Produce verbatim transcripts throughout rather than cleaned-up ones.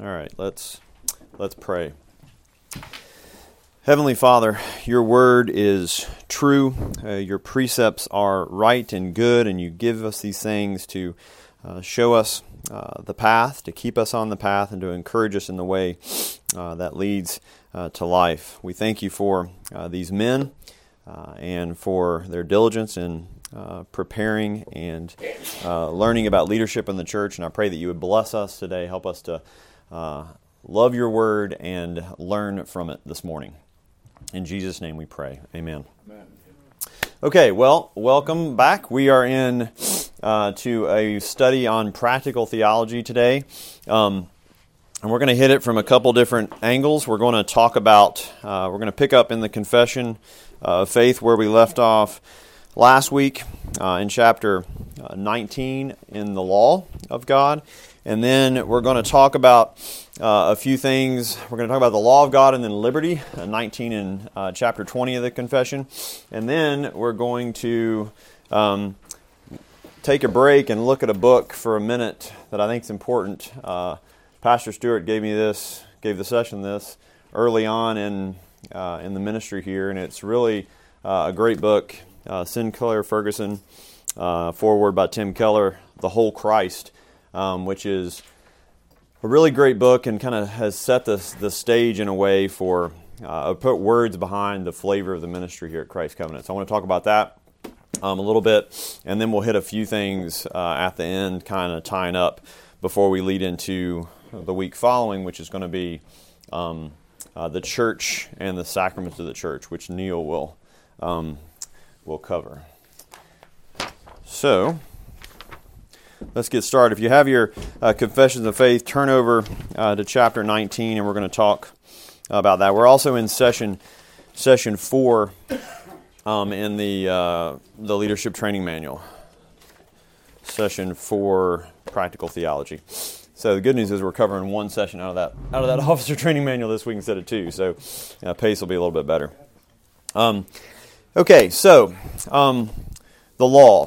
All right, let's let's pray. Heavenly Father, your word is true. Uh, your precepts are right and good, and you give us these things to uh, show us uh, the path, to keep us on the path, and to encourage us in the way uh, that leads uh, to life. We thank you for uh, these men uh, and for their diligence in uh, preparing and uh, learning about leadership in the church, and I pray that you would bless us today, help us to uh, love your word and learn from it this morning. In Jesus' name we pray. Amen. Amen. Okay, well, welcome back. We are in uh, to a study on practical theology today. Um, and we're going to hit it from a couple different angles. We're going to talk about, uh, we're going to pick up in the confession of faith where we left off last week uh, in chapter nineteen in the law of God. And then we're going to talk about uh, a few things. We're going to talk about the law of God and then liberty, uh, nineteen in uh, chapter twenty of the confession. And then we're going to um, take a break and look at a book for a minute that I think is important. Uh, Pastor Stewart gave me this, gave the session this early on in uh, in the ministry here, and it's really uh, a great book. Uh, Sinclair Ferguson, uh, foreword by Tim Keller, The Whole Christ. Um, which is a really great book and kind of has set the, the stage in a way for, uh, put words behind the flavor of the ministry here at Christ Covenant. So I want to talk about that um, a little bit, and then we'll hit a few things uh, at the end, kind of tying up before we lead into the week following, which is going to be um, uh, the church and the sacraments of the church, which Neil will, um, will cover. So let's get started. If you have your uh, Confessions of Faith, turn over uh, to chapter nineteen, and we're going to talk about that. We're also in session session four um, in the uh, the Leadership Training Manual. Session four, Practical Theology. So the good news is we're covering one session out of that out of that Officer Training Manual this week instead of two. So uh, pace will be a little bit better. Um, okay, so um, the law.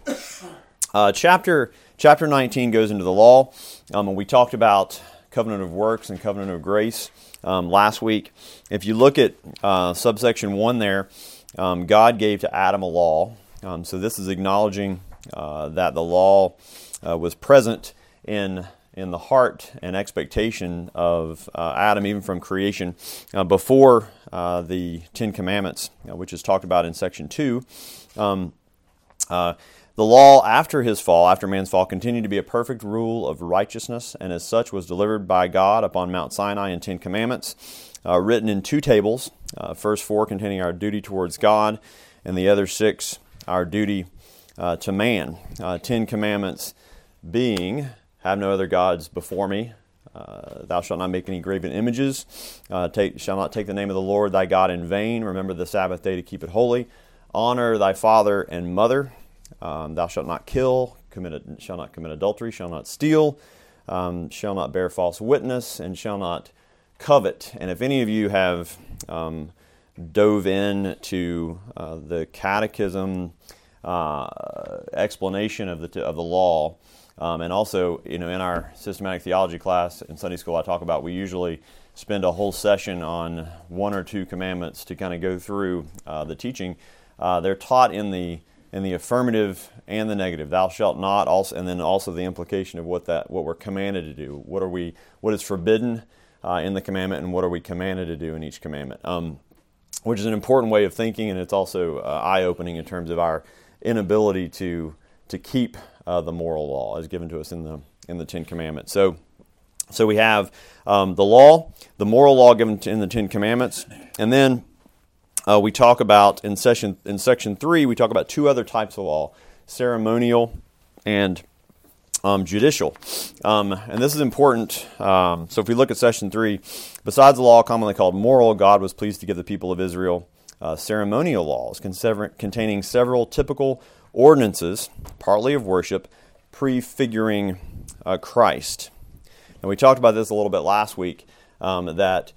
Uh, chapter chapter nineteen goes into the law, um, and we talked about covenant of works and covenant of grace um, last week. If you look at uh, subsection one there, um, God gave to Adam a law. Um, so this is acknowledging uh, that the law uh, was present in in the heart and expectation of uh, Adam, even from creation, uh, before uh, the Ten Commandments, uh, which is talked about in section two. Um, uh, The law after his fall, after man's fall, continued to be a perfect rule of righteousness, and as such was delivered by God upon Mount Sinai in Ten Commandments, uh, written in two tables, uh, first four containing our duty towards God, and the other six our duty uh, to man. Uh, Ten Commandments being, have no other gods before me, uh, thou shalt not make any graven images, uh, take, shall not take the name of the Lord thy God in vain, remember the Sabbath day to keep it holy, honor thy father and mother, Um, thou shalt not kill, commit, shall not commit adultery, shall not steal, um, shall not bear false witness, and shall not covet. And if any of you have um, dove in to uh, the catechism uh, explanation of the of the law, um, and also you know in our systematic theology class in Sunday school, I talk about we usually spend a whole session on one or two commandments to kind of go through uh, the teaching. Uh, they're taught in the in the affirmative and the negative. Thou shalt not, also, and then also the implication of what that what we're commanded to do. What are we? What is forbidden uh, in the commandment, and what are we commanded to do in each commandment? Um, which is an important way of thinking, and it's also uh, eye-opening in terms of our inability to to keep uh, the moral law as given to us in the in the Ten Commandments. So, so we have um, the law, the moral law given in the Ten Commandments, and then Uh, we talk about, in session in section three, we talk about two other types of law, ceremonial and um, judicial. Um, and this is important. Um, so if we look at section three, besides the law commonly called moral, God was pleased to give the people of Israel uh, ceremonial laws containing several typical ordinances, partly of worship, prefiguring uh, Christ. And we talked about this a little bit last week, um, that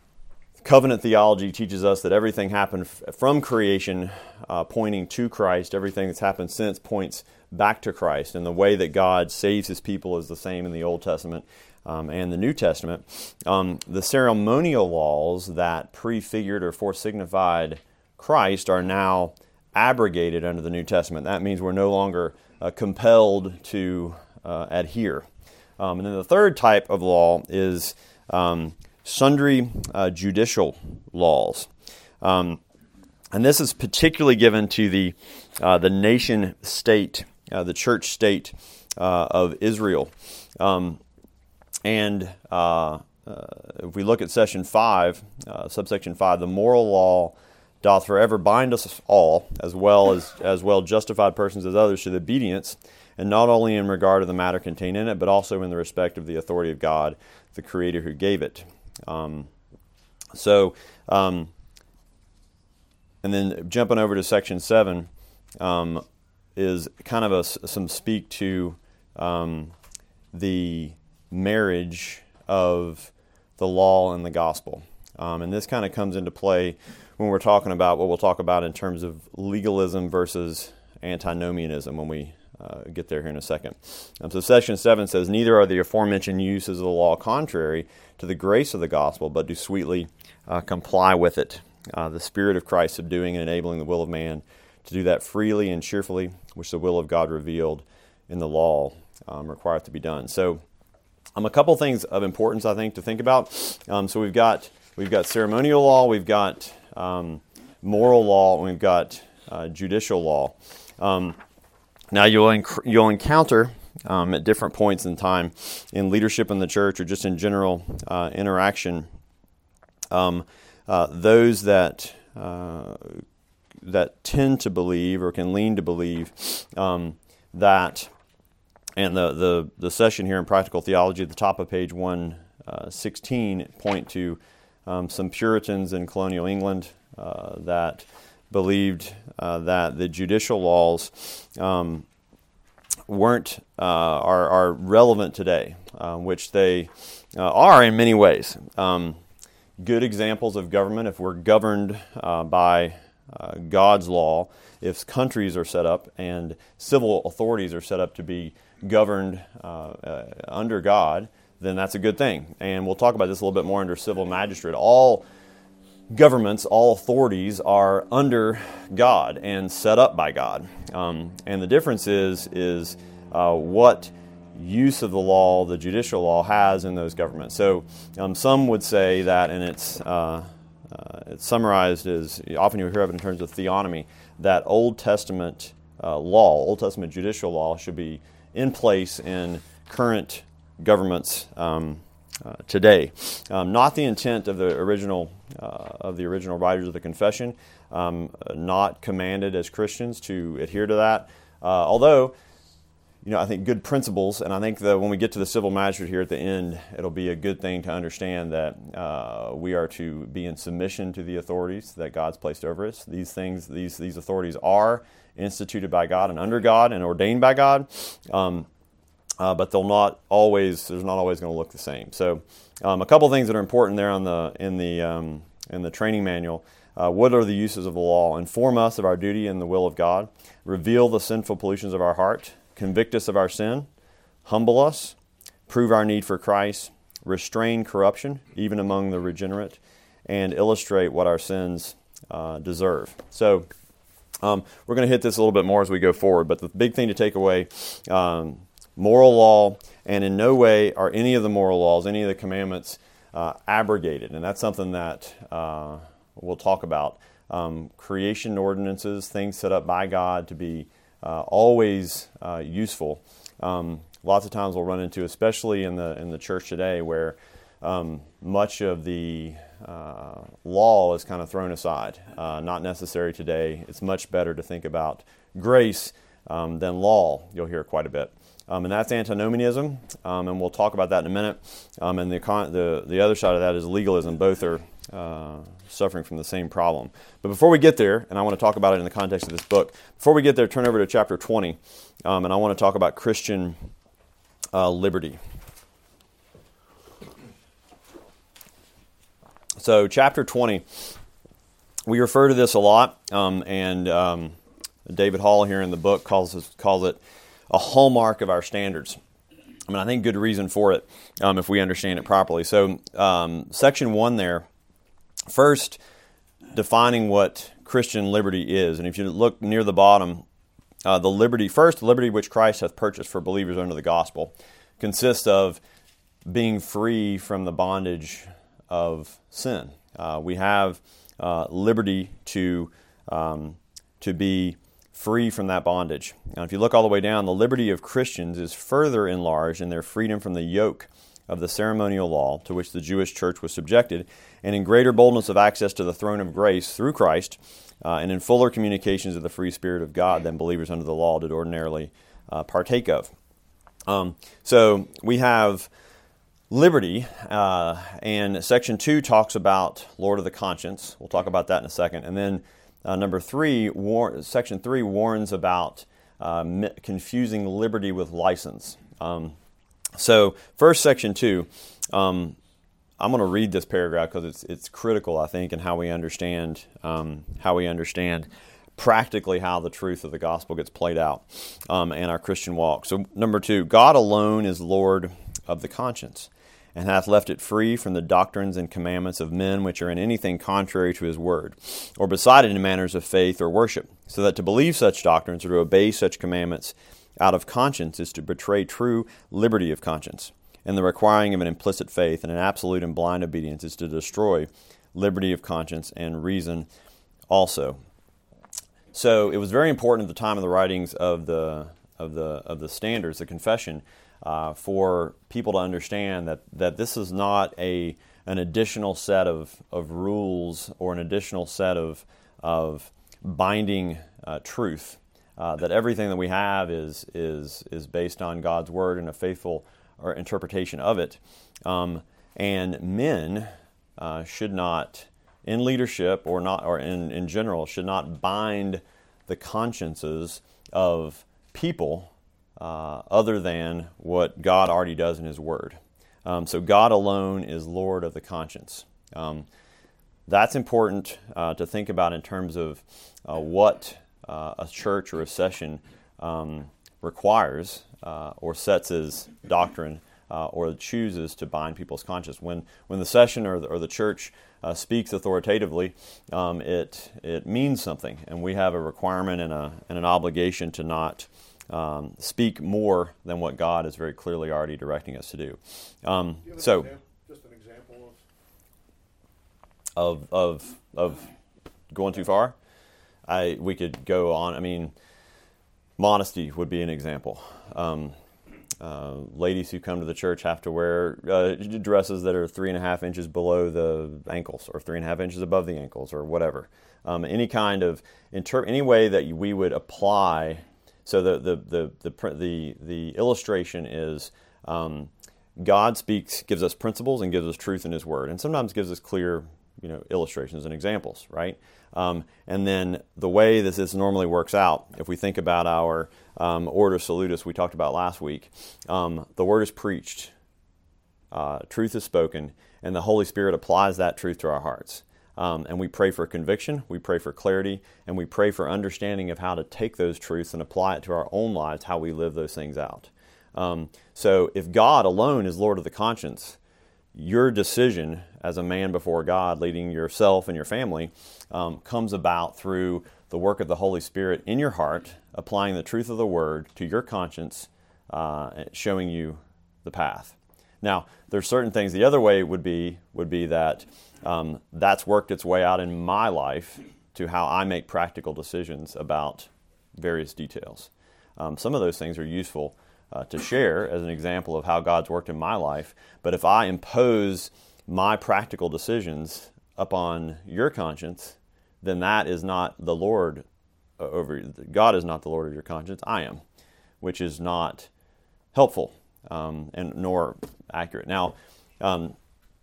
covenant theology teaches us that everything happened f- from creation, uh, pointing to Christ. Everything that's happened since points back to Christ. And the way that God saves his people is the same in the Old Testament um, and the New Testament, um, the ceremonial laws that prefigured or foresignified Christ are now abrogated under the New Testament. That means we're no longer uh, compelled to uh, adhere. Um, and then the third type of law is um, sundry uh, judicial laws. Um, and this is particularly given to the uh, the nation state, uh, the church state uh, of Israel. Um, and uh, uh, if we look at session five, uh, subsection five, the moral law doth forever bind us all, as well as as well justified persons as others, to the obedience, and not only in regard to the matter contained in it, but also in the respect of the authority of God, the Creator who gave it. Um, so, um, and then jumping over to section seven um, is kind of a, some speak to um, the marriage of the law and the gospel. Um, and this kind of comes into play when we're talking about what we'll talk about in terms of legalism versus antinomianism when we uh, get there here in a second. Um, so section seven says, neither are the aforementioned uses of the law contrary to the grace of the gospel, but do sweetly uh, comply with it. Uh, the Spirit of Christ subduing and enabling the will of man to do that freely and cheerfully, which the will of God revealed in the law um, requireth to be done. So um, a couple things of importance, I think, to think about. Um, so we've got we've got ceremonial law, we've got um, moral law, and we've got uh, judicial law. Um, now you'll enc- you'll encounter um, at different points in time in leadership in the church or just in general uh, interaction um, uh, those that uh, that tend to believe or can lean to believe um, that. And the, the, the session here in Practical Theology at the top of page one sixteen point to um, some Puritans in colonial England uh, that believed uh, that the judicial laws um, weren't uh, are, are relevant today, uh, which they uh, are in many ways. Um, good examples of government, if we're governed uh, by uh, God's law, if countries are set up and civil authorities are set up to be governed uh, uh, under God, then that's a good thing. And we'll talk about this a little bit more under civil magistrate. All governments, all authorities are under God and set up by God. Um, and the difference is, is uh, what use of the law the judicial law has in those governments. So um, some would say that, and it's, uh, uh, it's summarized as, often you'll hear of it in terms of theonomy, that Old Testament uh, law, Old Testament judicial law should be in place in current governments um, uh, today. Um, not the intent of the original uh, of the original writers of the Confession. Um, not commanded as Christians to adhere to that. Uh, although, you know, I think good principles, and I think that when we get to the civil magistrate here at the end, it'll be a good thing to understand that uh, we are to be in submission to the authorities that God's placed over us. These things, these these authorities are instituted by God and under God and ordained by God, um, uh, but they'll not always. There's not always going to look the same. So, um, a couple things that are important there on the in the um, in the training manual. Uh, what are the uses of the law? Inform us of our duty and the will of God. Reveal the sinful pollutions of our heart. Convict us of our sin. Humble us. Prove our need for Christ. Restrain corruption, even among the regenerate, and illustrate what our sins uh, deserve. So. Um, we're going to hit this a little bit more as we go forward, but the big thing to take away, um, moral law, and in no way are any of the moral laws, any of the commandments uh, abrogated, and that's something that uh, we'll talk about. Um, creation ordinances, things set up by God to be uh, always uh, useful. Um, lots of times we'll run into, especially in the in the church today, where um, much of the Uh, law is kind of thrown aside. Uh, not necessary today. It's much better to think about grace um, than law. You'll hear quite a bit. Um, and that's antinomianism, um, and we'll talk about that in a minute. Um, and the, con- the the other side of that is legalism. Both are uh, suffering from the same problem. But before we get there, and I want to talk about it in the context of this book, before we get there, turn over to chapter twenty, um, and I want to talk about Christian uh, liberty. So chapter twenty, we refer to this a lot, um, and um, David Hall here in the book calls it, calls it a hallmark of our standards. I mean, I think good reason for it um, if we understand it properly. So, um, section one there, first defining what Christian liberty is. And if you look near the bottom, uh, the liberty, first, the liberty which Christ hath purchased for believers under the gospel consists of being free from the bondage of sin. Uh, we have uh, liberty to um, to be free from that bondage. Now, if you look all the way down, the liberty of Christians is further enlarged in their freedom from the yoke of the ceremonial law to which the Jewish church was subjected, and in greater boldness of access to the throne of grace through Christ, uh, and in fuller communications of the free Spirit of God than believers under the law did ordinarily uh, partake of. Um, so we have liberty, uh, and section two talks about Lord of the conscience. We'll talk about that in a second. And then uh, number three, war- section three warns about uh, mi- confusing liberty with license. Um, so first, section two, um, I'm going to read this paragraph because it's it's critical, I think, in how we understand um, how we understand practically how the truth of the gospel gets played out um, in our Christian walk. So number two, God alone is Lord of the conscience, and hath left it free from the doctrines and commandments of men which are in anything contrary to his word, or beside it in manners of faith or worship, so that to believe such doctrines or to obey such commandments out of conscience is to betray true liberty of conscience, and the requiring of an implicit faith and an absolute and blind obedience is to destroy liberty of conscience and reason also. So it was very important at the time of the writings of the of the of the standards, the confession, uh, for people to understand that, that this is not a an additional set of, of rules or an additional set of of binding uh, truth. Uh, that everything that we have is is is based on God's word and a faithful or interpretation of it, um, and men uh, should not, in leadership or not, or in, in general, should not bind the consciences of people uh, other than what God already does in His Word. Um, so God alone is Lord of the conscience. Um, that's important uh, to think about in terms of uh, what uh, a church or a session um, requires uh, or sets as doctrine uh, or chooses to bind people's conscience. When when the session or the, or the church uh, speaks authoritatively, um, it it means something, and we have a requirement and a and an obligation to not um, speak more than what God is very clearly already directing us to do. Um, do so, example, just an example of of of going too far. I we could go on. I mean, modesty would be an example. Um, uh, ladies who come to the church have to wear uh, dresses that are three and a half inches below the ankles, or three and a half inches above the ankles, or whatever. Um, any kind of inter- any way that we would apply. So the the the the the, the illustration is um, God speaks, gives us principles, and gives us truth in His Word, and sometimes gives us clear, you know, illustrations and examples, right? Um, and then the way this, this normally works out, if we think about our um, Ordo Salutis we talked about last week, um, the Word is preached, uh, truth is spoken, and the Holy Spirit applies that truth to our hearts. Um, and we pray for conviction, we pray for clarity, and we pray for understanding of how to take those truths and apply it to our own lives, how we live those things out. Um, so if God alone is Lord of the conscience, your decision as a man before God, leading yourself and your family, um, comes about through the work of the Holy Spirit in your heart, applying the truth of the Word to your conscience, uh, showing you the path. Now, there's certain things. The other way would be would be that um, that's worked its way out in my life to how I make practical decisions about various details. Um, some of those things are useful Uh, to share as an example of how God's worked in my life. But if I impose my practical decisions upon your conscience, then that is not the Lord over, God is not the Lord of your conscience, I am, which is not helpful um, and nor accurate. Now, um,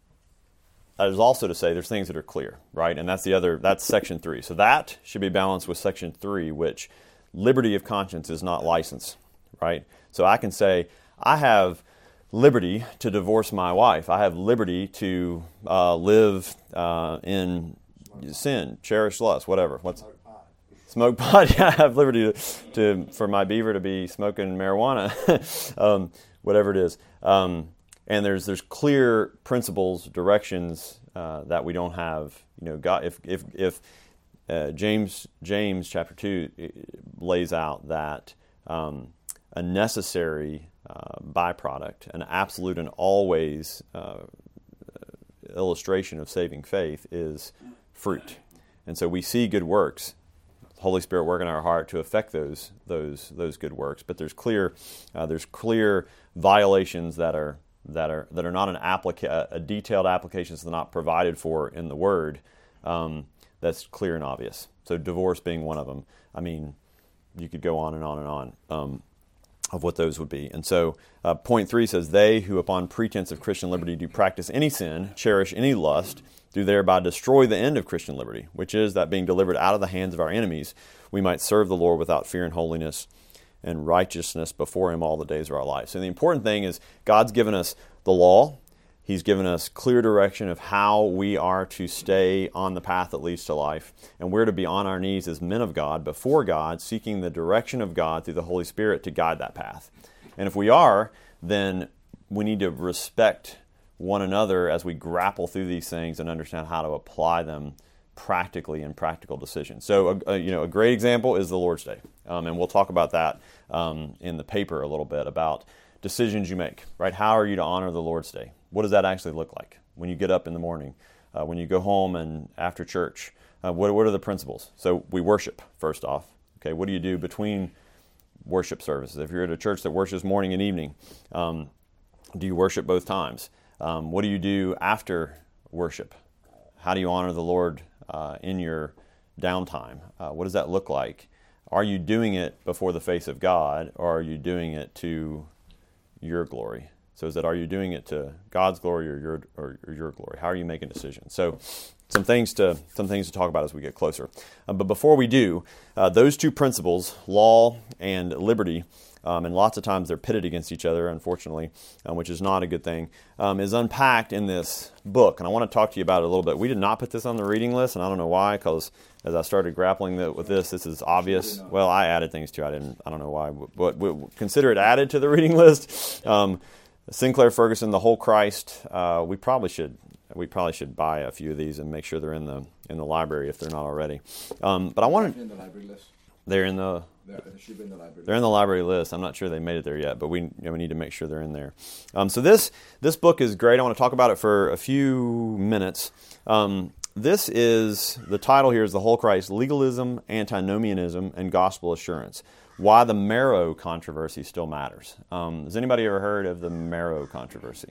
that is also to say there's things that are clear, right? And that's the other, that's section three. So that should be balanced with section three, which liberty of conscience is not license, right? So I can say, I have liberty to divorce my wife. I have liberty to uh, live uh, in sin, cherish lust, whatever. What's Smoke pot. Yeah, I have liberty to, to for my beaver to be smoking marijuana, um, whatever it is. Um, and there's there's clear principles, directions uh, that we don't have. You know, God, if if if uh, James James chapter two lays out that um, a necessary uh, byproduct, an absolute and always uh, illustration of saving faith is fruit. And so we see good works, Holy Spirit work in our heart to affect those those those good works. But there's clear uh, there's clear violations that are that are that are not an applica- a detailed applications that are not provided for in the Word. Um, that's clear and obvious. So divorce being one of them. I mean, you could go on and on and on um, of what those would be. And so uh, point three says, they who upon pretense of Christian liberty do practice any sin, cherish any lust, do thereby destroy the end of Christian liberty, which is that being delivered out of the hands of our enemies, we might serve the Lord without fear and holiness and righteousness before Him all the days of our life. So the important thing is God's given us the law. He's given us clear direction of how we are to stay on the path that leads to life. And we're to be on our knees as men of God, before God, seeking the direction of God through the Holy Spirit to guide that path. And if we are, then we need to respect one another as we grapple through these things and understand how to apply them practically in practical decisions. So, a, a, you know, a great example is the Lord's Day. Um, and we'll talk about that um, in the paper a little bit, about decisions you make, right? How are you to honor the Lord's Day? What does that actually look like when you get up in the morning, uh, when you go home and after church? Uh, what, what are the principles? So we worship, first off. Okay, what do you do between worship services? If you're at a church that worships morning and evening, um, do you worship both times? Um, what do you do after worship? How do you honor the Lord uh, in your downtime? Uh, what does that look like? Are you doing it before the face of God, or are you doing it to your glory? So is that, are you doing it to God's glory or your or, or your glory? How are you making decisions? So some things to some things to talk about as we get closer. Uh, but before we do, uh, those two principles, law and liberty, um, and lots of times they're pitted against each other, unfortunately, um, which is not a good thing, um, is unpacked in this book. And I want to talk to you about it a little bit. We did not put this on the reading list, and I don't know why, because as I started grappling the, with this, this is obvious. Well, I added things to it. I didn't. I don't know why. But, but consider it added to the reading list. Um, Sinclair Ferguson, The Whole Christ. Uh, we probably should we probably should buy a few of these and make sure they're in the in the library if they're not already. Um, but I wanted. In the library list. They're in the. They're, they should be in the library. They're in the library list. I'm not sure they made it there yet, but we you know, we need to make sure they're in there. Um, so this this book is great. I want to talk about it for a few minutes. Um, this is the title here is The Whole Christ: Legalism, Antinomianism, and Gospel Assurance. Why the marrow controversy still matters. Um, has anybody ever heard of the marrow controversy?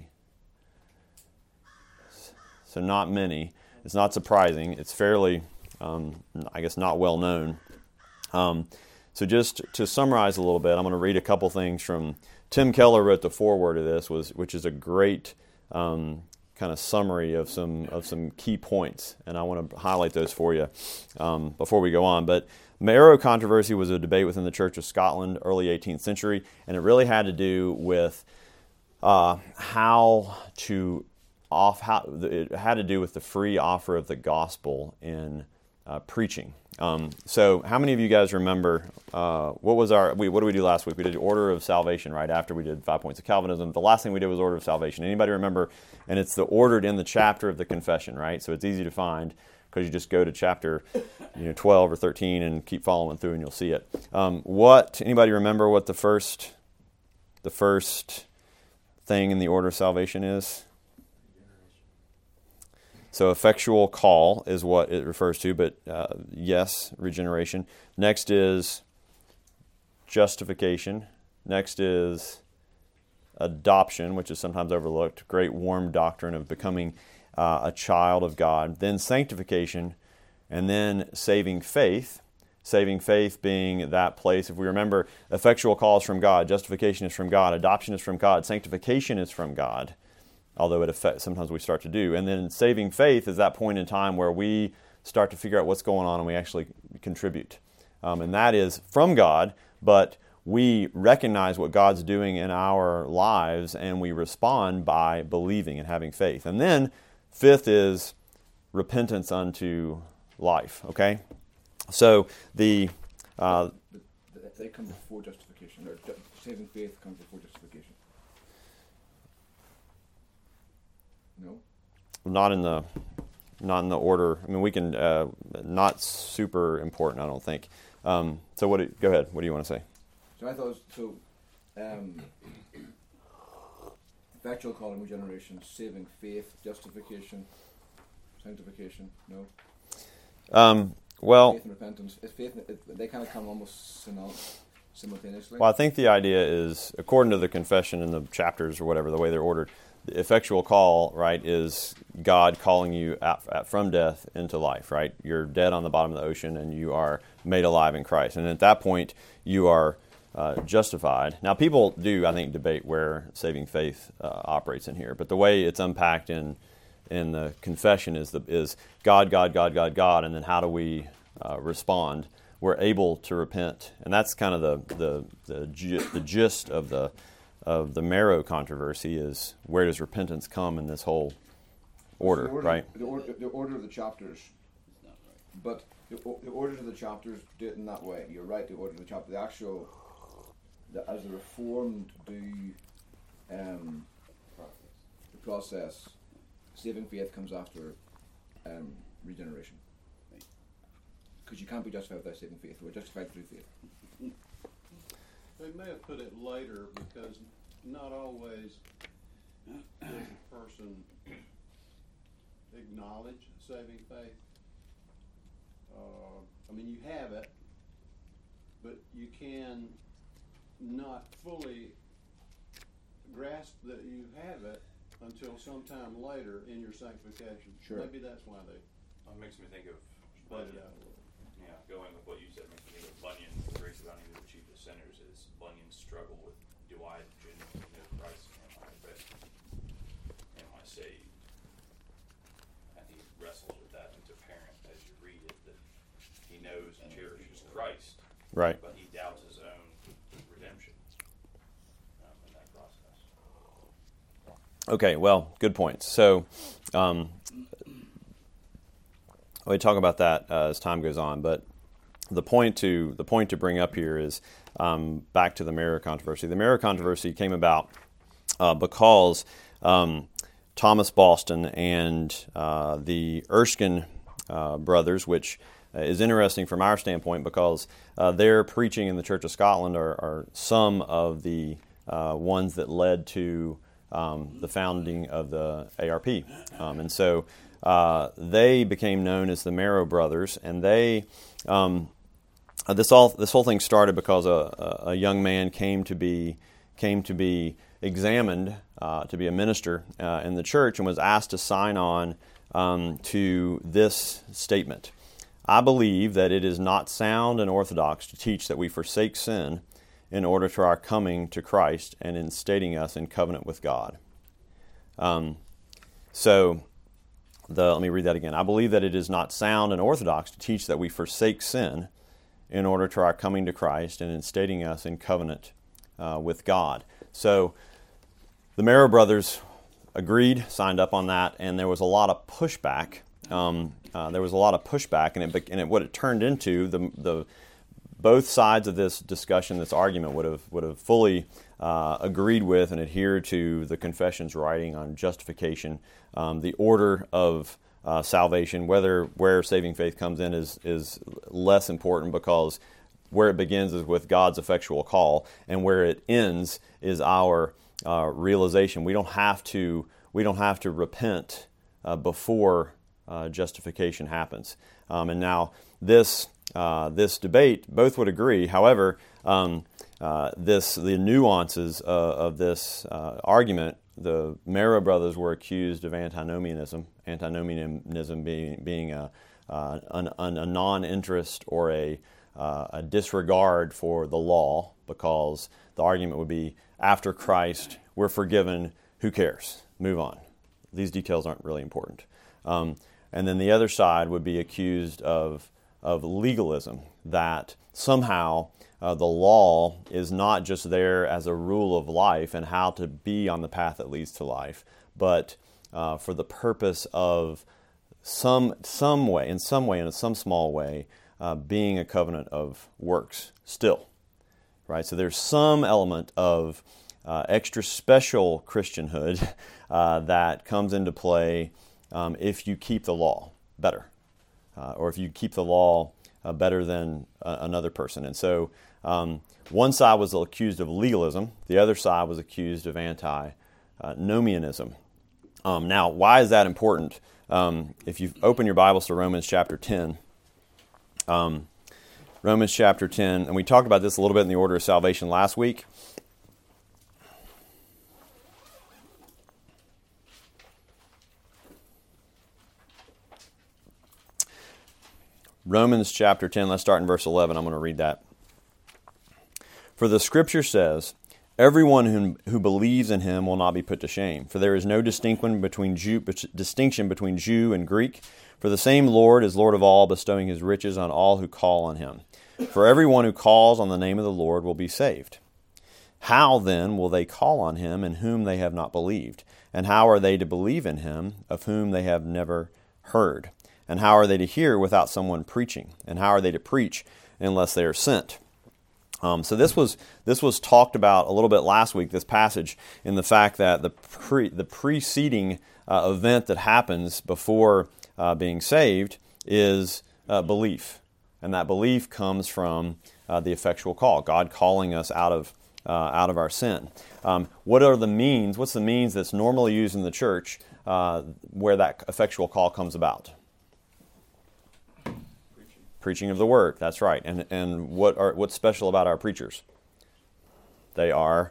So not many. It's not surprising. It's fairly, um, I guess, not well known. Um, so just to summarize a little bit, I'm going to read a couple things from Tim Keller wrote the foreword of this, was which is a great um, kind of summary of some of some key points, and I want to highlight those for you um, before we go on. But marrow controversy was a debate within the Church of Scotland, early eighteenth century, and it really had to do with uh, how to off how it had to do with the free offer of the gospel in uh, preaching. Um, so, how many of you guys remember uh, what was our we, what did we do last week? We did Order of Salvation right after we did Five Points of Calvinism. The last thing we did was Order of Salvation. Anybody remember? And it's the ordered in the chapter of the confession, right? So it's easy to find, because you just go to chapter, you know, twelve or thirteen and keep following through, and you'll see it. Um, what anybody remember? What the first, the first thing in the order of salvation is? So effectual call is what it refers to, but uh, yes, regeneration. Next is justification. Next is adoption, which is sometimes overlooked. Great warm doctrine of becoming Uh, a child of God, then sanctification, and then saving faith. Saving faith being that place, if we remember, effectual call is from God, justification is from God, adoption is from God, sanctification is from God, although it affects, sometimes we start to do. And then saving faith is that point in time where we start to figure out what's going on and we actually contribute. Um, and that is from God, but we recognize what God's doing in our lives and we respond by believing and having faith. And then fifth is repentance unto life, okay? So the uh, they come before justification. Or ju- saving faith comes before justification. No. Not in the not in the order. I mean, we can uh, not super important. I don't think. Um, so what? Do, go ahead. What do you want to say? So I thought it was, so. Um, Effectual calling, regeneration, saving faith, justification, sanctification. No. Um, well, faith and repentance. Is faith? It, they kind of come almost simultaneously. Well, I think the idea is, according to the confession in the chapters or whatever, the way they're ordered, the effectual call, right, is God calling you out, out from death into life, right? You're dead on the bottom of the ocean and you are made alive in Christ. And at that point, you are uh, justified. Now, people do, I think, debate where saving faith uh, operates in here. But the way it's unpacked in in the confession is the, is God, God, God, God, God, and then how do we uh, respond? We're able to repent, and that's kind of the the the, the gist of the of the marrow controversy is where does repentance come in this whole order, the order right? The order, the order of the chapters, but the, the order of the chapters do it in that way. You're right. The order of the chapter, the actual, the, as the Reformed do, um, the process. Saving faith comes after um, regeneration. Because you can't be justified without saving faith. We're justified through faith. They may have put it later because not always does a person acknowledge saving faith. Uh, I mean, you have it, but you can not fully grasp that you have it until sometime later in your sanctification. Sure. Maybe that's why they Well, it makes me think of played it Bunyan. out a little. Yeah, going with what you said makes me think of Bunyan. The grace of God to the chief of sinners is Bunyan's struggle with, do I genuinely know Christ? Am I ready? Am I saved? And he wrestles with that. And it's apparent as you read it that he knows and cherishes Christ, Right. but he doubts his own redemption um, in that process. Okay, well, good points. So um, we talk about that uh, as time goes on, but the point to the point to bring up here is um, back to the marrow controversy. The marrow controversy came about uh, because um, Thomas Boston and uh, the Erskine uh, brothers, which is interesting from our standpoint because uh, their preaching in the Church of Scotland are, are some of the uh, ones that led to um, the founding of the A R P. Um, and so uh, they became known as the Marrow Brothers, and they um, this all this whole thing started because a, a young man came to be came to be examined uh, to be a minister uh, in the church and was asked to sign on um, to this statement. I believe that it is not sound and orthodox to teach that we forsake sin in order to our coming to Christ and in stating us in covenant with God. Um, so, the, let me read that again. I believe that it is not sound and orthodox to teach that we forsake sin in order to our coming to Christ and in stating us in covenant uh, with God. So, the Marrow brothers agreed, signed up on that, and there was a lot of pushback. Um, uh, there was a lot of pushback, and it, and it, what it turned into, the the both sides of this discussion, this argument, would have would have fully uh, agreed with and adhered to the confession's writing on justification, um, the order of uh, salvation. Whether where saving faith comes in is is less important because where it begins is with God's effectual call, and where it ends is our uh, realization. We don't have to we don't have to repent uh, before uh, justification happens. Um, and now this. Uh, this debate, both would agree. However, um, uh, this the nuances uh, of this uh, argument. The Marrow brothers were accused of antinomianism. Antinomianism being being a, uh, an, an, a non-interest or a, uh, a disregard for the law, because the argument would be after Christ we're forgiven. Who cares? Move on. These details aren't really important. Um, and then the other side would be accused of of legalism, that somehow uh, the law is not just there as a rule of life and how to be on the path that leads to life, but uh, for the purpose of some some way, in some way, in some small way, uh, being a covenant of works still, right? So there's some element of uh, extra special Christianhood uh, that comes into play um, if you keep the law better, uh, or if you keep the law uh, better than uh, another person. And so um, one side was accused of legalism, the other side was accused of antinomianism. Um, now, why is that important? Um, if you open your Bibles to Romans chapter ten, um, Romans chapter ten, and we talked about this a little bit in the order of salvation last week. Romans chapter ten, let's start in verse eleven. I'm going to read that. For the Scripture says, everyone who, who believes in him will not be put to shame. For there is no distinction between Jew, distinction between Jew and Greek. For the same Lord is Lord of all, bestowing his riches on all who call on him. For everyone who calls on the name of the Lord will be saved. How then will they call on him in whom they have not believed? And how are they to believe in him of whom they have never heard? And how are they to hear without someone preaching? And how are they to preach unless they are sent? Um, so this was this was talked about a little bit last week, this passage, in the fact that the pre, the preceding uh, event that happens before uh, being saved is uh, belief. And that belief comes from uh, the effectual call, God calling us out of uh, out of our sin. Um, what are the means, what's the means that's normally used in the church uh, where that effectual call comes about? Preaching of the word, that's right. And and what are what's special about our preachers? They are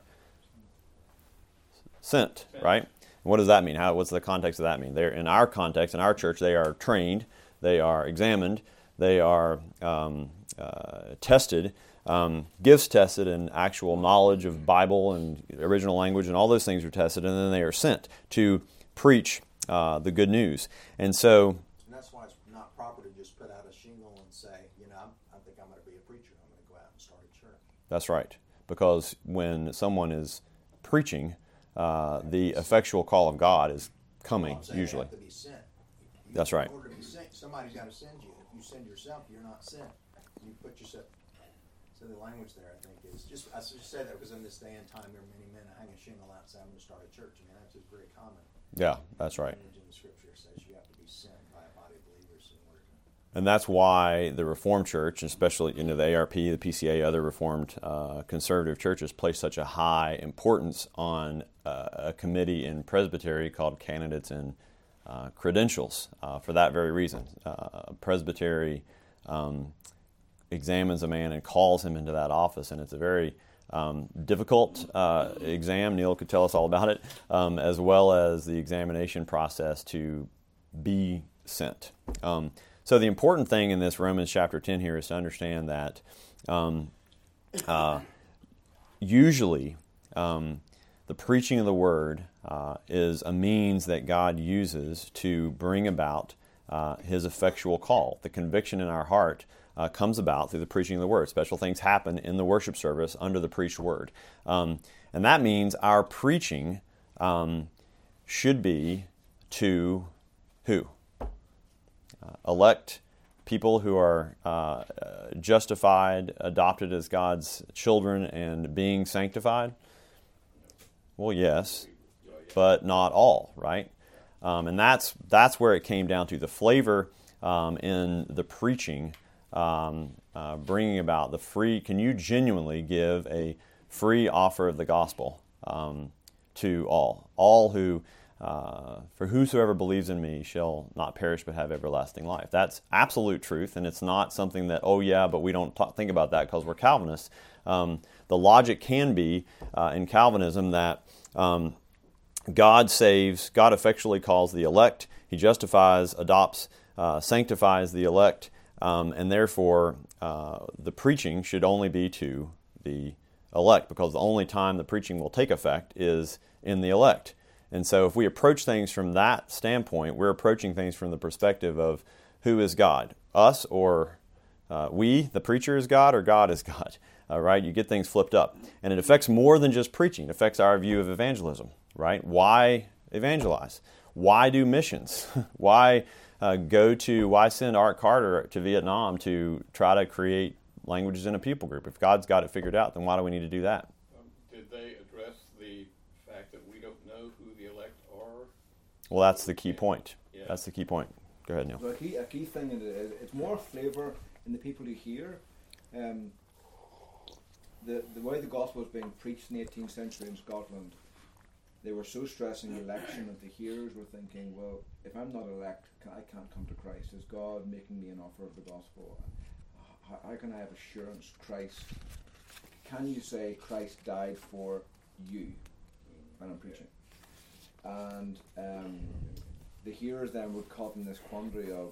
sent, right? And what does that mean? How what's the context of that mean? They're in our context, in our church, they are trained, they are examined, they are um, uh, tested, um, gifts tested, and actual knowledge of Bible and original language and all those things are tested, and then they are sent to preach uh, the good news. And so that's why it's not proper to just put out a shingle and say, you know, I think I'm going to be a preacher. I'm going to go out and start a church. That's right. Because when someone is preaching, uh, the effectual call of God is coming, well, usually. They have to be sent. You, That's right. In order to be sent, somebody's got to send you. If you send yourself, you're not sent. You put yourself. So the language there, I think, is just, I just say that because in this day and time, there are many men that hang a shingle out and say, I'm going to start a church. I mean, that's just very common. Yeah, that's right. In the Scripture says you have to be sent by a body of believers in order to. And that's why the Reformed Church, especially you know the A R P, the P C A, other Reformed uh, conservative churches, place such a high importance on uh, a committee in Presbytery called Candidates and uh, Credentials uh, for that very reason. Uh, Presbytery um, examines a man and calls him into that office, and it's a very Um, difficult uh, exam. Neil could tell us all about it, um, as well as the examination process to be sent. Um, so the important thing in this Romans chapter ten here is to understand that um, uh, usually um, the preaching of the word uh, is a means that God uses to bring about uh, his effectual call. The conviction in our heart Uh, comes about through the preaching of the word. Special things happen in the worship service under the preached word. Um, and that means our preaching um, should be to who? Uh, elect people who are uh, justified, adopted as God's children, and being sanctified? Well, yes, but not all, right? Um, and that's that's where it came down to. The flavor um, in the preaching Um, uh, bringing about the free, can you genuinely give a free offer of the gospel um, to all? All who, uh, for whosoever believes in me shall not perish but have everlasting life. That's absolute truth, and it's not something that, oh yeah, but we don't talk, think about that because we're Calvinists. Um, the logic can be uh, in Calvinism that um, God saves, God effectually calls the elect, He justifies, adopts, uh, sanctifies the elect, Um, and therefore, uh, the preaching should only be to the elect, because the only time the preaching will take effect is in the elect. And so if we approach things from that standpoint, we're approaching things from the perspective of who is God? Us or uh, we, the preacher is God, or God is God? Uh, right? You get things flipped up. And it affects more than just preaching. It affects our view of evangelism, right? Why evangelize? Why do missions? Why uh, go to, why send Art Carter to Vietnam to try to create languages in a people group? If God's got it figured out, then why do we need to do that? Um, did they address the fact that we don't know who the elect are? Well, that's the key point. Yeah. That's the key point. Go ahead, Neil. So a key, a key thing in it is it's more flavour in the people who hear. Um, the the way the gospel was being preached in the eighteenth century in Scotland, they were so stressing election that the hearers were thinking, well, if I'm not elect, can, I can't come to Christ. Is God making me an offer of the gospel? How, how can I have assurance Christ? Can you say Christ died for you when I'm preaching? And um, the hearers then were caught in this quandary of,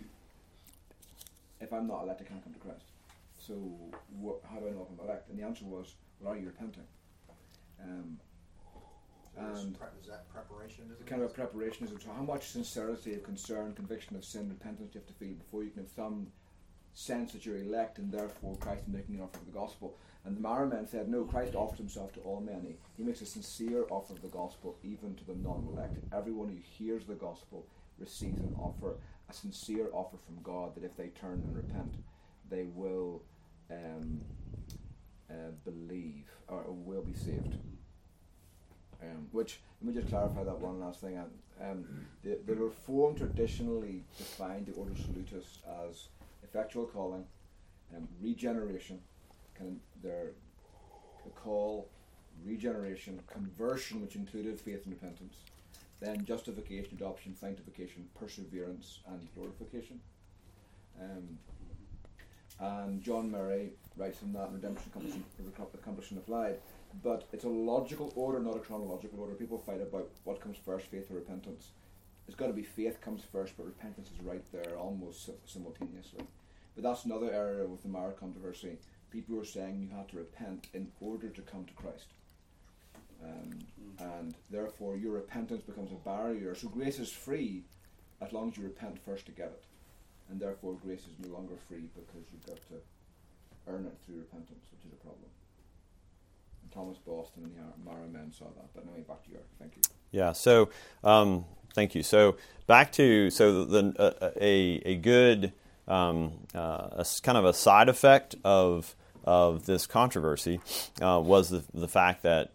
if I'm not elect, I can't come to Christ. So wh- how do I know if I'm elect? And the answer was, well, are you repenting? Um, and is, pre- is that preparation? the kind of a preparation is, so how much sincerity of concern, conviction of sin, repentance do you have to feel before you can have some sense that you're elect and therefore Christ is making an offer of the gospel? And the Marramen said, no, Christ offers himself to all men. He, he makes a sincere offer of the gospel even to the non-elect. Everyone who hears the gospel receives an offer, a sincere offer from God that if they turn and repent, they will um, uh, believe or will be saved. Um, which, let me just clarify that one last thing. Um, the, the Reformed traditionally defined the Ordo Salutis as effectual calling, um, regeneration, kind of their the call, regeneration, conversion, which included faith and repentance, then justification, adoption, sanctification, perseverance, and glorification. Um, and John Murray writes in that Redemption Accomplished and Applied, but it's a logical order, not a chronological order. People fight about what comes first, faith or repentance. It's got to be faith comes first, but repentance is right there almost simultaneously. But that's another area with the Mara controversy. People were saying you had to repent in order to come to Christ. Um, and therefore your repentance becomes a barrier. So grace is free as long as you repent first to get it. And therefore grace is no longer free because you've got to earn it through repentance, which is a problem. And Thomas Boston and the Mara men saw that. But anyway, back to you. Thank you. Yeah, so um, thank you. So back to, so the uh, a, a good, um, uh, a, kind of a side effect of of this controversy uh, was the, the fact that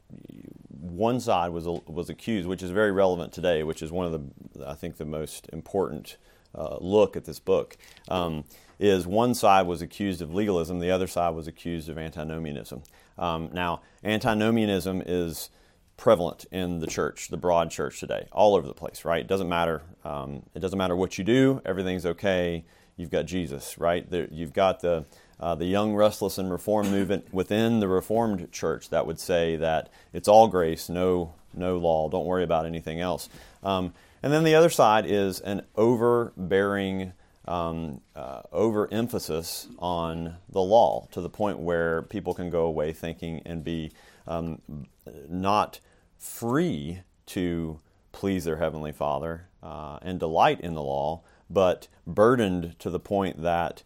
one side was was accused, which is very relevant today, which is one of the, I think, the most important uh, look at this book, um, is one side was accused of legalism, the other side was accused of antinomianism. Um, now, antinomianism is prevalent in the church, the broad church today, all over the place, right? It doesn't matter. Um, it doesn't matter what you do. Everything's okay. You've got Jesus, right? There, you've got the uh, the young, restless, and reformed movement within the Reformed church that would say that it's all grace, no no law. Don't worry about anything else. Um, and then the other side is an overbearing, um, uh, overemphasis on the law to the point where people can go away thinking and be um, not free to please their Heavenly Father uh, and delight in the law, but burdened to the point that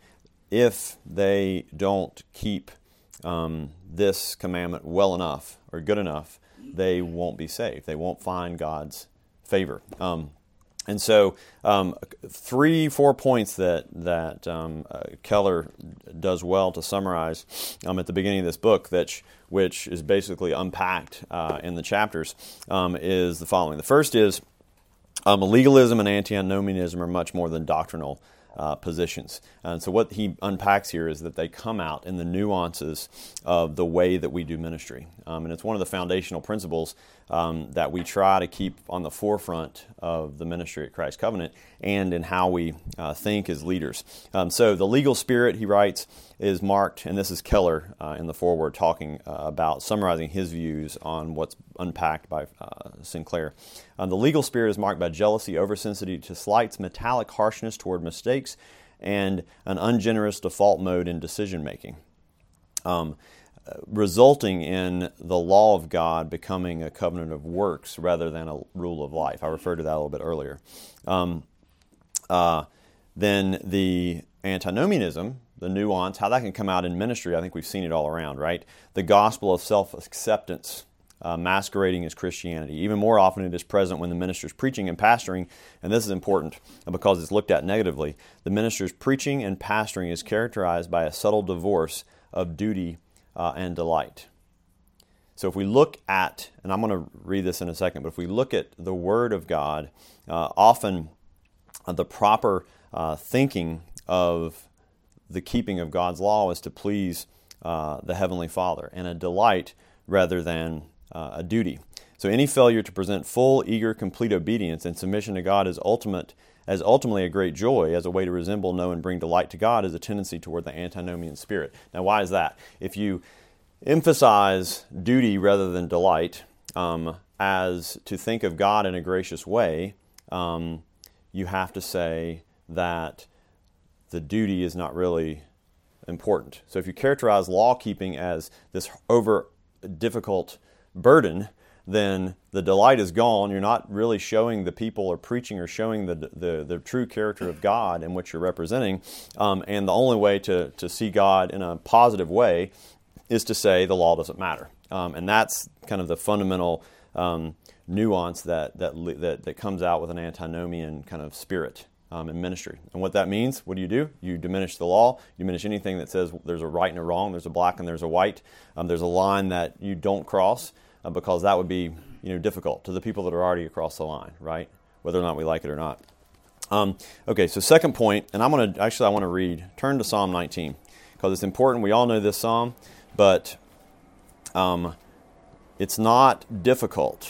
if they don't keep um, this commandment well enough or good enough, they won't be saved. They won't find God's favor. Um, and so um, three, four points that, that um, uh, Keller does well to summarize um, at the beginning of this book, that sh- which is basically unpacked uh, in the chapters, um, is the following. The first is um, legalism and antinomianism are much more than doctrinal Uh, positions. And so what he unpacks here is that they come out in the nuances of the way that we do ministry. Um, and it's one of the foundational principles um, that we try to keep on the forefront of the ministry at Christ Covenant and in how we uh, think as leaders. Um, so the legal spirit, he writes, is marked, and this is Keller uh, in the foreword talking uh, about, summarizing his views on what's unpacked by uh, Sinclair. Um, the legal spirit is marked by jealousy, oversensitivity to slights, metallic harshness toward mistakes, and an ungenerous default mode in decision-making, um, resulting in the law of God becoming a covenant of works rather than a rule of life. I referred to that a little bit earlier. Um, uh, then the antinomianism, the nuance, how that can come out in ministry, I think we've seen it all around, right? The gospel of self-acceptance uh, masquerading as Christianity. Even more often it is present when the minister is preaching and pastoring, and this is important because it's looked at negatively. The minister's preaching and pastoring is characterized by a subtle divorce of duty uh, and delight. So if we look at, and I'm going to read this in a second, but if we look at the Word of God, uh, often uh, the proper uh, thinking of the keeping of God's law is to please uh, the Heavenly Father, and a delight rather than uh, a duty. So any failure to present full, eager, complete obedience and submission to God is ultimate, as ultimately a great joy, as a way to resemble, know, and bring delight to God, is a tendency toward the antinomian spirit. Now, why is that? If you emphasize duty rather than delight, um, as to think of God in a gracious way, um, you have to say that the duty is not really important. So if you characterize law keeping as this over difficult burden, then the delight is gone. You're not really showing the people or preaching or showing the the, the true character of God in which you're representing. Um, and the only way to, to see God in a positive way is to say the law doesn't matter. Um, and that's kind of the fundamental um, nuance that, that that that comes out with an antinomian kind of spirit um, in ministry. And what that means, what do you do? You diminish the law. You diminish anything that says there's a right and a wrong, there's a black and there's a white. Um, there's a line that you don't cross uh, because that would be you know difficult to the people that are already across the line, right? Whether or not we like it or not. Um, okay, so second point, and I'm going to, actually I want to read, turn to Psalm nineteen because it's important. We all know this psalm. But um, it's not difficult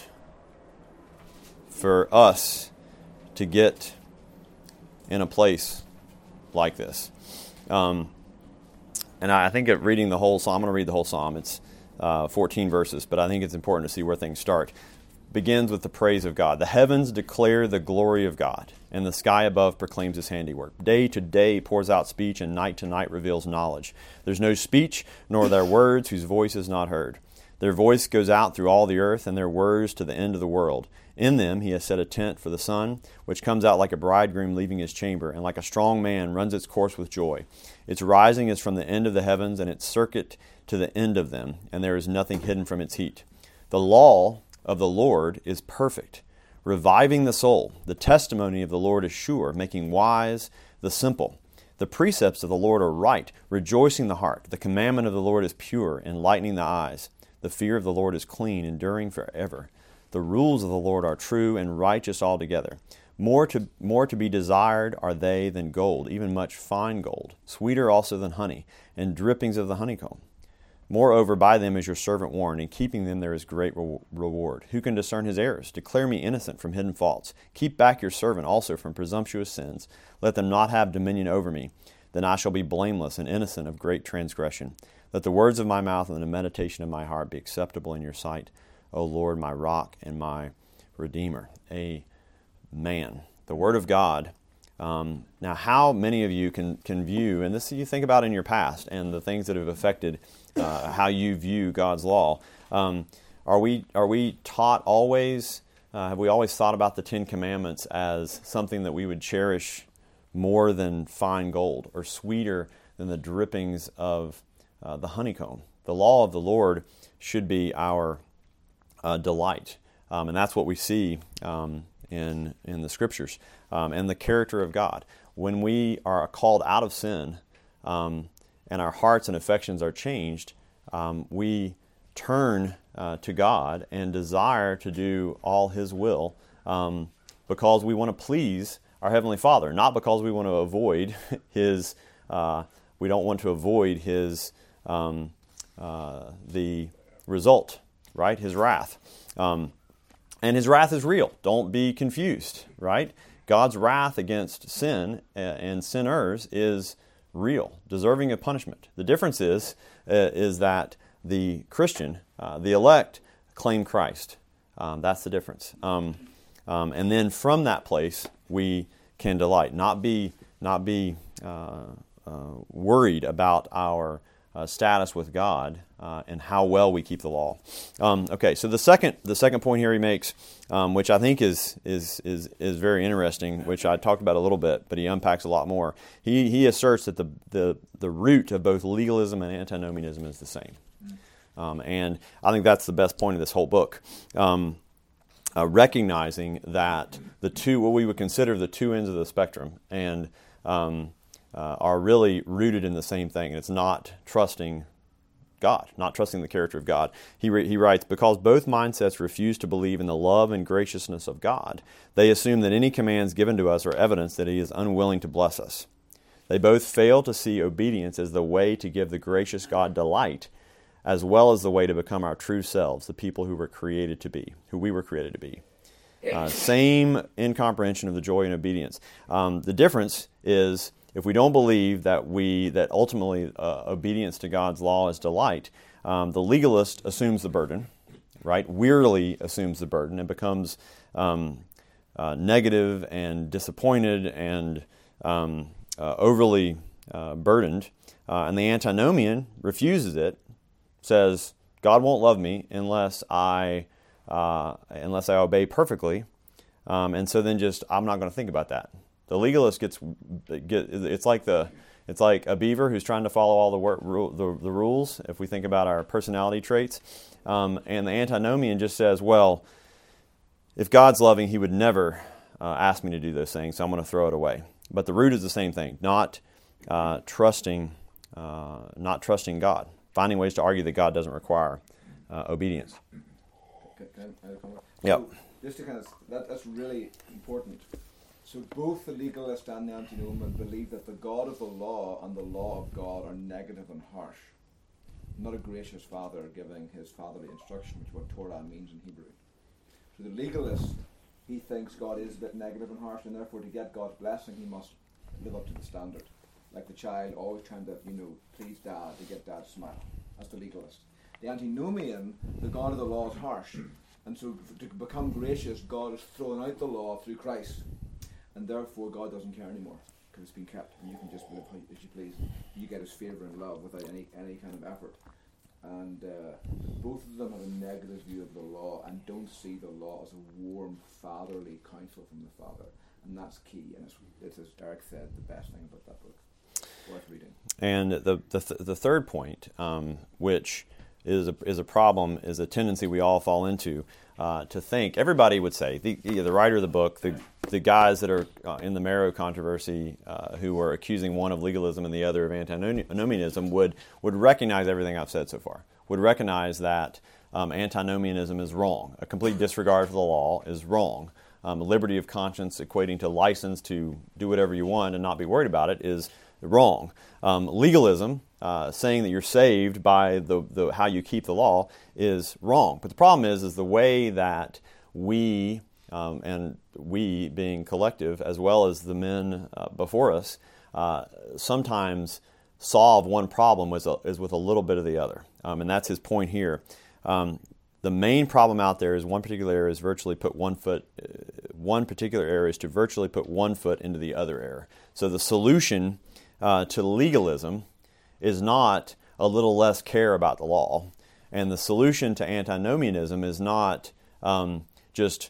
for us to get in a place like this. Um, and I think at reading the whole psalm, I'm going to read the whole psalm. It's uh, fourteen verses, but I think it's important to see where things start. Begins with the praise of God. The heavens declare the glory of God, and the sky above proclaims His handiwork. Day to day pours out speech, and night to night reveals knowledge. There's no speech, nor their words whose voice is not heard. Their voice goes out through all the earth, and their words to the end of the world. In them He has set a tent for the sun, which comes out like a bridegroom leaving his chamber, and like a strong man runs its course with joy. Its rising is from the end of the heavens, and its circuit to the end of them, and there is nothing hidden from its heat. The law of the Lord is perfect, reviving the soul. The testimony of the Lord is sure, making wise the simple. The precepts of the Lord are right, rejoicing the heart. The commandment of the Lord is pure, enlightening the eyes. The fear of the Lord is clean, enduring forever. The rules of the Lord are true and righteous altogether. More to, more to be desired are they than gold, even much fine gold, sweeter also than honey, and drippings of the honeycomb. Moreover, by them is your servant warned, in keeping them there is great re- reward. Who can discern his errors? Declare me innocent from hidden faults. Keep back your servant also from presumptuous sins. Let them not have dominion over me. Then I shall be blameless and innocent of great transgression. Let the words of my mouth and the meditation of my heart be acceptable in your sight, O Lord, my rock and my redeemer. Amen. The Word of God. Um, now, how many of you can, can view, and this you think about in your past and the things that have affected uh, how you view God's law. Um, are we are we taught always, uh, have we always thought about the Ten Commandments as something that we would cherish more than fine gold or sweeter than the drippings of uh, the honeycomb? The law of the Lord should be our uh, delight, um, and that's what we see um, in, in the Scriptures. Um, and the character of God. When we are called out of sin um, and our hearts and affections are changed, um, we turn uh, to God and desire to do all His will um, because we want to please our Heavenly Father, not because we want to avoid His, uh, we don't want to avoid His, um, uh, the result, right? His wrath. Um, and His wrath is real. Don't be confused, right? God's wrath against sin and sinners is real, deserving of punishment. The difference is uh, is that the Christian, uh, the elect, claim Christ. Um, that's the difference. Um, um, and then from that place, we can delight, not be not be uh, uh, worried about our uh, status with God uh, and how well we keep the law. Um, okay, so the second the second point here he makes, um, which I think is is is is very interesting, which I talked about a little bit, but he unpacks a lot more. He he asserts that the the the root of both legalism and antinomianism is the same. Um, and I think that's the best point of this whole book. Um, uh, recognizing that the two, what we would consider the two ends of the spectrum, and um, uh, are really rooted in the same thing. And it's not trusting God, not trusting the character of God. He re- he writes, because both mindsets refuse to believe in the love and graciousness of God, they assume that any commands given to us are evidence that He is unwilling to bless us. They both fail to see obedience as the way to give the gracious God delight, as well as the way to become our true selves, the people who were created to be, who we were created to be. Uh, same incomprehension of the joy and obedience. Um, the difference is, if we don't believe that we that ultimately uh, obedience to God's law is delight, um, the legalist assumes the burden, right? Wearily assumes the burden and becomes um, uh, negative and disappointed and um, uh, overly uh, burdened. Uh, and the antinomian refuses it. Says, God won't love me unless I uh, unless I obey perfectly, um, and so then just I'm not going to think about that. The legalist gets get, it's like the it's like a beaver who's trying to follow all the wor- the, the rules. If we think about our personality traits, um, and the antinomian just says, well, if God's loving, He would never uh, ask me to do those things, so I'm going to throw it away. But the root is the same thing: not uh, trusting, uh, not trusting God. Finding ways to argue that God doesn't require uh, obedience. Can, can I comment? Yep. So just to kind of, that, that's really important. So both the legalist and the antinomian believe that the God of the law and the law of God are negative and harsh. Not a gracious father giving his fatherly instruction, which is what Torah means in Hebrew. So the legalist, he thinks God is a bit negative and harsh, and therefore to get God's blessing, he must live up to the standard. Like the child always trying to, you know, please dad to get dad's smile. That's the legalist. The antinomian, the God of the law is harsh. And so to become gracious, God has thrown out the law through Christ. And therefore God doesn't care anymore, because it's been kept. And you can just live as you please. You get His favour and love without any, any kind of effort. And uh, both of them have a negative view of the law and don't see the law as a warm, fatherly counsel from the Father. And that's key. And it's, it's as Eric said, the best thing about that book. Worth reading. And the the, th- the third point, um, which is a, is a problem, is a tendency we all fall into, uh, to think, everybody would say, the, the writer of the book, the the guys that are uh, in the Marrow controversy, uh, who were accusing one of legalism and the other of antinomianism, would, would recognize everything I've said so far, would recognize that um, antinomianism is wrong. A complete disregard for the law is wrong. Um, liberty of conscience equating to license to do whatever you want and not be worried about it is wrong. Um, legalism, uh, saying that you're saved by the, the how you keep the law, is wrong. But the problem is, is the way that we, um, and we being collective, as well as the men uh, before us, uh, sometimes solve one problem with a, is with a little bit of the other. Um, and that's his point here. Um, the main problem out there is one particular area is virtually put one foot, uh, one particular area is to virtually put one foot into the other area. So the solution Uh, to legalism is not a little less care about the law, and the solution to antinomianism is not um, just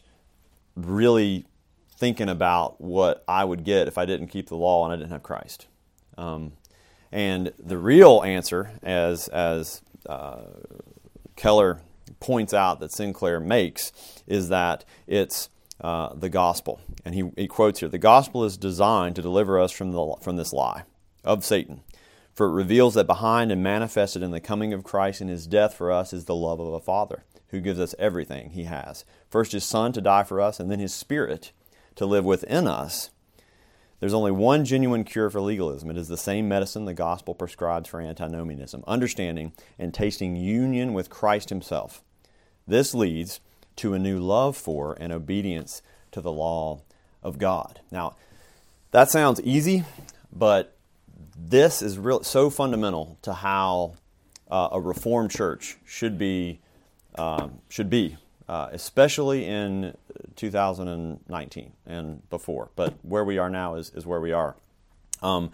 really thinking about what I would get if I didn't keep the law and I didn't have Christ. Um, and the real answer, as as uh, Keller points out that Sinclair makes, is that it's uh, the gospel. And he, he quotes here, "The gospel is designed to deliver us from the from this lie of Satan, for it reveals that behind and manifested in the coming of Christ and His death for us is the love of a Father who gives us everything He has. First His Son to die for us, and then His Spirit to live within us. There's only one genuine cure for legalism. It is the same medicine the gospel prescribes for antinomianism, understanding and tasting union with Christ Himself. This leads to a new love for and obedience to the law of God." Now, that sounds easy, but this is real, so fundamental to how uh, a Reformed church should be, um, should be, uh, especially in two thousand nineteen and before. But where we are now is, is where we are. Um,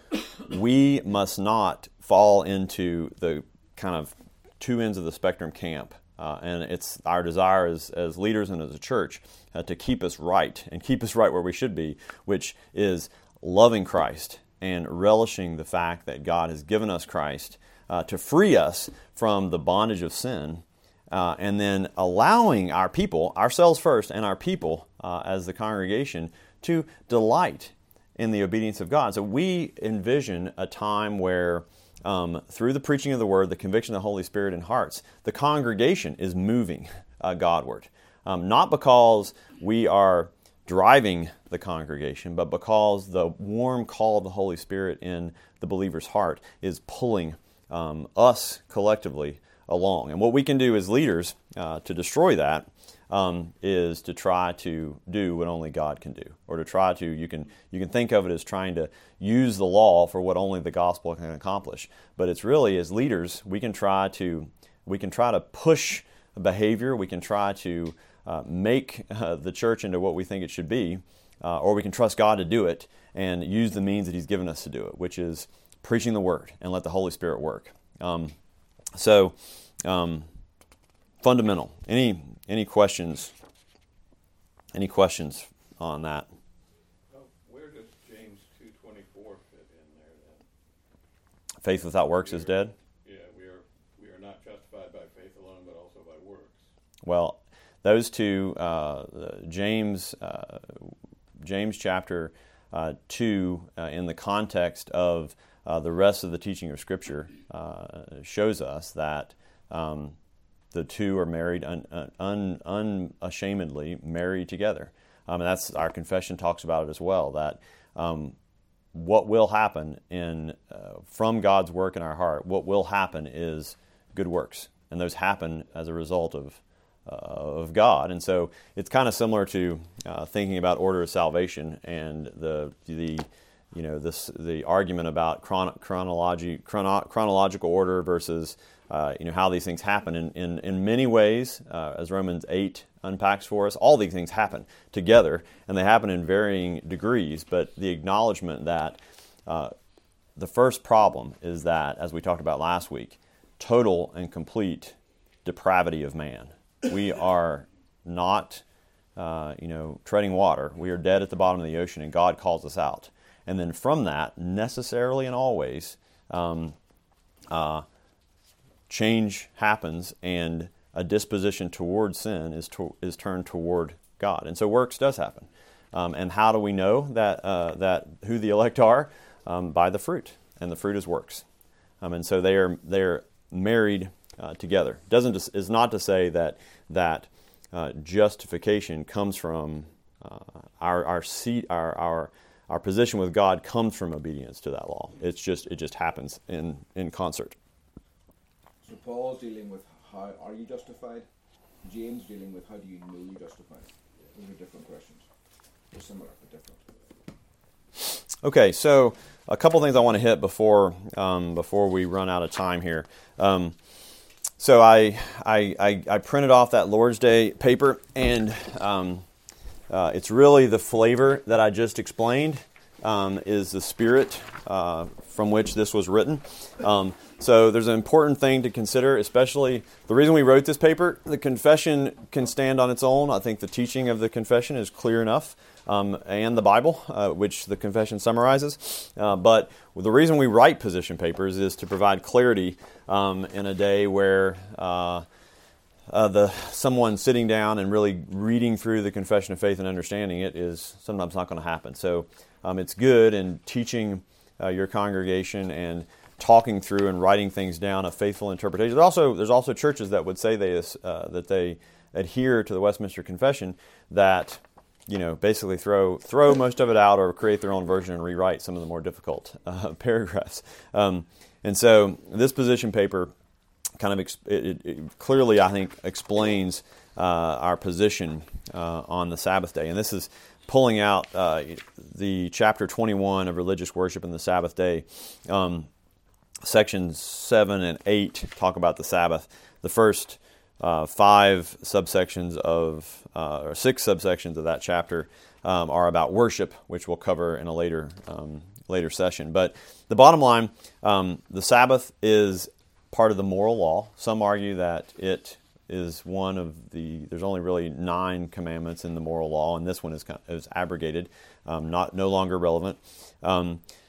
we must not fall into the kind of two ends of the spectrum camp. Uh, and it's our desire as, as leaders and as a church uh, to keep us right and keep us right where we should be, which is loving Christ and relishing the fact that God has given us Christ uh, to free us from the bondage of sin, uh, and then allowing our people, ourselves first, and our people uh, as the congregation to delight in the obedience of God. So we envision a time where um, through the preaching of the Word, the conviction of the Holy Spirit in hearts, the congregation is moving uh, Godward. Um, not because we are driving the congregation, but because the warm call of the Holy Spirit in the believer's heart is pulling um, us collectively along. And what we can do as leaders uh, to destroy that um, is to try to do what only God can do, or to try to, you can you can think of it as trying to use the law for what only the gospel can accomplish. But it's really, as leaders, we can try to we can try to push behavior, we can try to uh, make uh, the church into what we think it should be, uh, or we can trust God to do it and use the means that He's given us to do it, which is preaching the Word and let the Holy Spirit work. Um, so, um, fundamental. Any any questions? Any questions on that? Oh, where does James two twenty-four fit in there then? Faith without works is dead. Yeah, we are we are not justified by faith alone, but also by works. Well, those two, uh, James, uh, James chapter uh, two, uh, in the context of uh, the rest of the teaching of Scripture, uh, shows us that um, the two are married, un, un, unashamedly married together. Um, and that's, our confession talks about it as well, that um, what will happen in uh, from God's work in our heart, what will happen is good works. And those happen as a result of Uh, of God. And so it's kind of similar to uh, thinking about order of salvation and the the you know this the argument about chron- chronology chrono- chronological order versus uh, you know how these things happen. In in, in many ways, uh, as Romans eight unpacks for us, all these things happen together, and they happen in varying degrees. But the acknowledgement that uh, the first problem is that, as we talked about last week, total and complete depravity of man. We are not, uh, you know, treading water. We are dead at the bottom of the ocean, and God calls us out. And then from that, necessarily and always, um, uh, change happens, and a disposition toward sin is to, is turned toward God. And so works does happen. Um, and how do we know that uh, that who the elect are? Um, by the fruit, and the fruit is works. Um, and so they are they are married Uh, together. Doesn't is not to say that that uh, justification comes from uh, our our seat our our our position with God comes from obedience to that law. It's just it just happens in in concert. So Paul's dealing with how are you justified? James dealing with how do you know you're justified? Those are different questions. They're similar but different. Okay, so a couple things I want to hit before um, before we run out of time here. Um, So I, I I I printed off that Lord's Day paper, and um, uh, it's really the flavor that I just explained um, is the spirit uh, from which this was written. Um, so there's an important thing to consider, especially the reason we wrote this paper. The confession can stand on its own. I think the teaching of the confession is clear enough, um, and the Bible, uh, which the confession summarizes. Uh, but the reason we write position papers is to provide clarity um, in a day where uh, uh, the someone sitting down and really reading through the confession of faith and understanding it is sometimes not going to happen. So um, it's good in teaching uh, your congregation and talking through and writing things down, a faithful interpretation. There's also there's also churches that would say they uh, that they adhere to the Westminster Confession that, you know, basically throw throw most of it out or create their own version and rewrite some of the more difficult uh, paragraphs. Um, and so this position paper kind of exp- it, it clearly, I think, explains uh, our position uh, on the Sabbath day. And this is pulling out uh, the chapter twenty-one of Religious Worship and the Sabbath Day. Um, sections seven and eight talk about the Sabbath. The first Uh, five subsections of, uh, or six subsections of that chapter um, are about worship, which we'll cover in a later um, later session. But the bottom line, um, the Sabbath is part of the moral law. Some argue that it is one of the, there's only really nine commandments in the moral law, and this one is is abrogated, um, not no longer relevant. Um,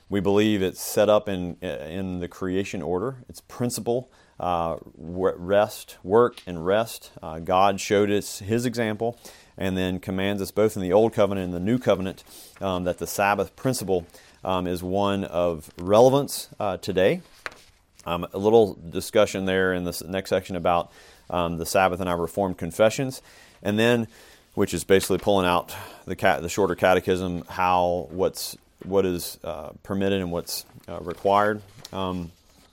we believe it's set up in in the creation order. It's principle, uh, rest, work, and rest. Uh, God showed us His example, and then commands us both in the Old Covenant and the New Covenant um, that the Sabbath principle um, is one of relevance uh, today. Um, a little discussion there in this next section about um, the Sabbath in our Reformed confessions, and then, which is basically pulling out the cat, the shorter catechism, how what's what is uh, permitted and what's uh, required, um,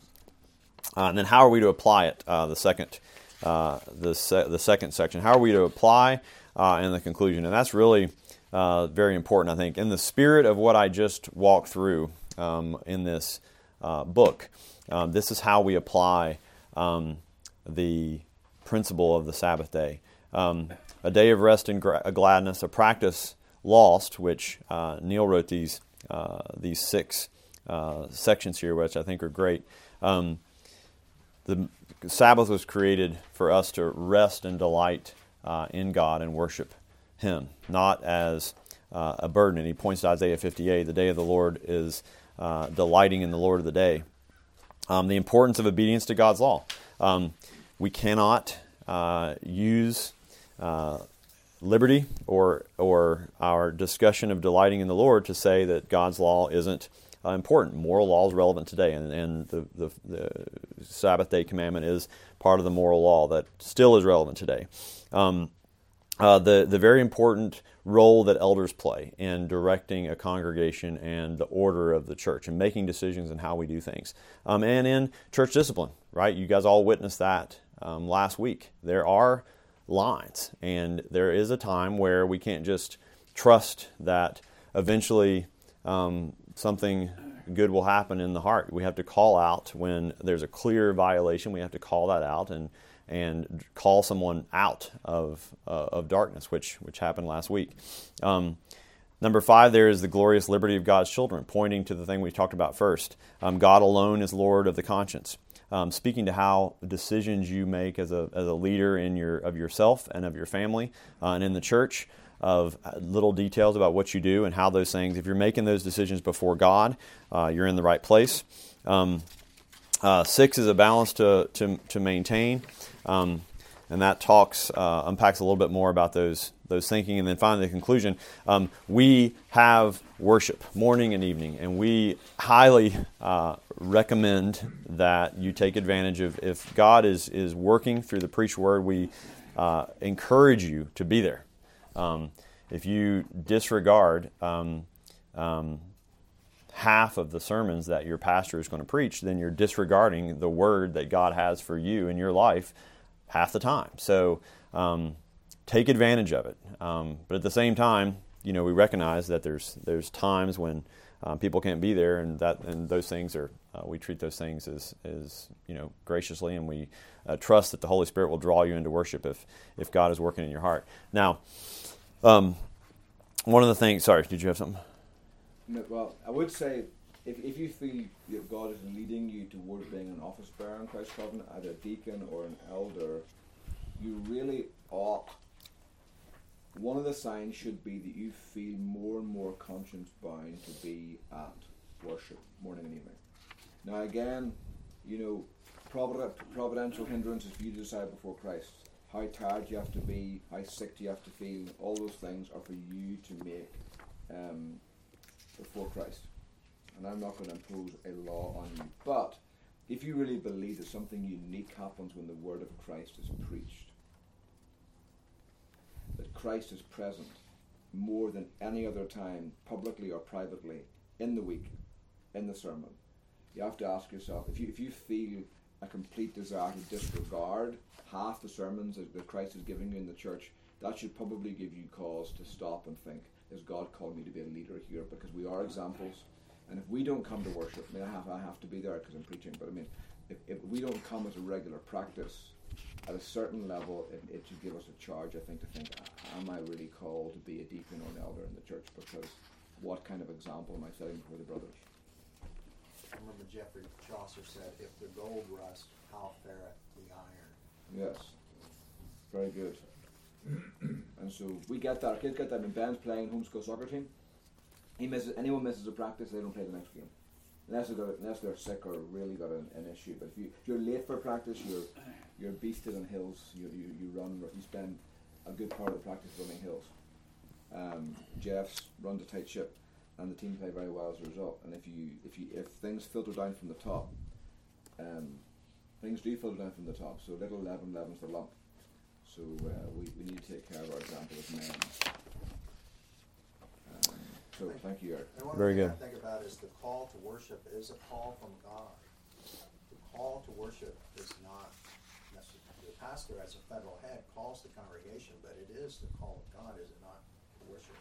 uh, and then how are we to apply it? Uh, the second, uh, the se- the second section, how are we to apply uh, in the conclusion, and that's really uh, very important, I think, in the spirit of what I just walked through um, in this uh, book. Um, this is how we apply um, the principle of the Sabbath day. Um, a day of rest and gra- gladness, a practice lost, which uh, Neil wrote these uh, these six uh, sections here, which I think are great. Um, the Sabbath was created for us to rest and delight uh, in God and worship Him, not as uh, a burden. And he points to Isaiah fifty-eight, the day of the Lord is uh, delighting in the Lord of the day. Um, the importance of obedience to God's law. Um, we cannot uh, use uh, liberty or or our discussion of delighting in the Lord to say that God's law isn't uh, important. Moral law is relevant today, and, and the, the, the Sabbath day commandment is part of the moral law that still is relevant today. Um, uh, the, the very important role that elders play in directing a congregation and the order of the church and making decisions in how we do things. Um, and in church discipline, right? You guys all witnessed that um, last week. There are lines, and there is a time where we can't just trust that eventually um, something good will happen in the heart. We have to call out when there's a clear violation. We have to call that out and and call someone out of uh, of darkness, which which happened last week. Um, number five, there is the glorious liberty of God's children, pointing to the thing we talked about first. Um, God alone is Lord of the conscience. Um, speaking to how decisions you make as a as a leader in your of yourself and of your family uh, and in the church, of little details about what you do and how those things. If you're making those decisions before God, uh, you're in the right place. Um, uh, six is a balance to to to maintain. Um, and that talks, uh, unpacks a little bit more about those those thinking. And then finally, the conclusion, um, we have worship morning and evening, and we highly uh, recommend that you take advantage of, if God is, is working through the preached word, we uh, encourage you to be there. Um, if you disregard um, um, half of the sermons that your pastor is going to preach, then you're disregarding the word that God has for you in your life half the time. So um, take advantage of it. Um, but at the same time, you know, we recognize that there's there's times when um, people can't be there, and that and those things are uh, we treat those things as as you know graciously, and we uh, trust that the Holy Spirit will draw you into worship if if God is working in your heart. Now, um, one of the things. Sorry, did you have something? No, well, I would say if if you feel that God is leading you towards being an office bearer in Christ's covenant, either a deacon or an elder, you really ought. One of the signs should be that you feel more and more conscience bound to be at worship morning and evening. Now again, you know, provident, providential hindrances for you to decide before Christ. How tired you have to be, how sick you have to feel, all those things are for you to make um, before Christ. And I'm not going to impose a law on you. But if you really believe that something unique happens when the word of Christ is preached, that Christ is present more than any other time, publicly or privately, in the week, in the sermon, you have to ask yourself, if you if you feel a complete desire to disregard half the sermons that, that Christ is giving you in the church, that should probably give you cause to stop and think, has God called me to be a leader here? Because we are examples, and if we don't come to worship, I mean, I have, I have to be there because I'm preaching, but I mean, if, if we don't come as a regular practice, at a certain level, it, it should give us a charge, I think, to think, am I really called to be a deacon or an elder in the church? Because what kind of example am I setting before the brothers? I remember Jeffrey Chaucer said, if the gold rust, how fareth the iron? Yes. Very good. And so we get that. Kids get that. When Ben's playing homeschool soccer team, he misses, anyone misses a practice, they don't play the next game. unless they're got, unless they're sick or really got an, an issue. But if you if you're late for practice, you're you're beasted on hills. You you you run. You spend a good part of the practice running hills. Um, Jeff's runs a tight ship, and the team play very well as a result. And if you if you if things filter down from the top, um, things do filter down from the top. So little leaven leavens the lump. So uh, we we need to take care of our example as men. Um, so thank you, Eric. And one Very thing good. I think about is the call to worship is a call from God. The call to worship is not necessarily the pastor as a federal head calls the congregation, but it is the call of God, is it not, to worship?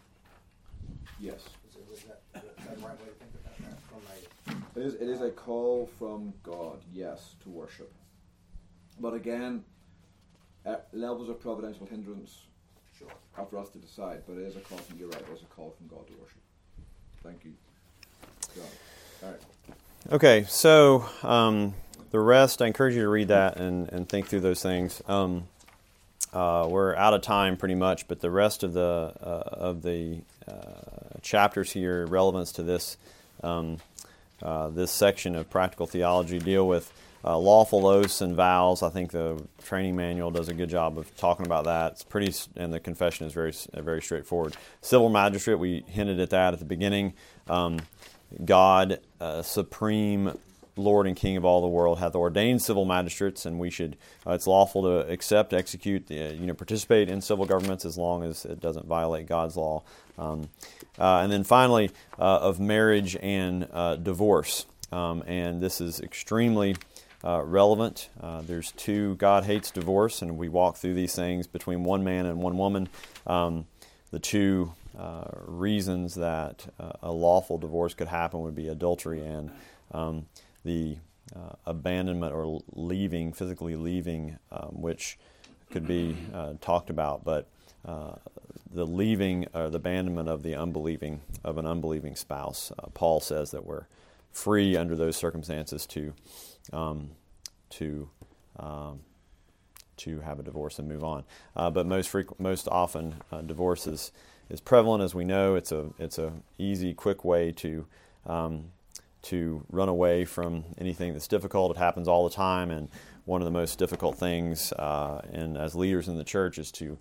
Yes. Is it, was that, is that the right way to think about that? From a, It is, it is a call from God, yes, to worship. But again, uh, levels of providential hindrance sure. are for us to decide, but it is a call from, you're right, it is a call from God to worship. Thank you. John. All right. Okay, so um, the rest, I encourage you to read that and, and think through those things. Um, uh, we're out of time pretty much, but the rest of the uh, of the uh, chapters here, relevance to this um, uh, this section of practical theology, deal with uh, lawful oaths and vows. I think the training manual does a good job of talking about that. It's pretty, and the confession is very very straightforward. Civil magistrate, we hinted at that at the beginning. Um, God, uh, supreme Lord and King of all the world, hath ordained civil magistrates, and we should. Uh, it's lawful to accept, execute, uh, you know, participate in civil governments as long as it doesn't violate God's law. Um, uh, and then finally, uh, of marriage and uh, divorce, um, and this is extremely uh, relevant. Uh, there's two. God hates divorce, and we walk through these things between one man and one woman. Um, the two. Uh, reasons that uh, a lawful divorce could happen would be adultery and um, the uh, abandonment or leaving, physically leaving, um, which could be uh, talked about, but uh, the leaving or the abandonment of the unbelieving, of an unbelieving spouse. Uh, Paul says that we're free under those circumstances to um, to um, to have a divorce and move on. Uh, but most frequ- most often, uh, divorce is is prevalent, as we know. It's a it's a easy, quick way to um, to run away from anything that's difficult. It happens all the time, and one of the most difficult things, uh, and as leaders in the church, is to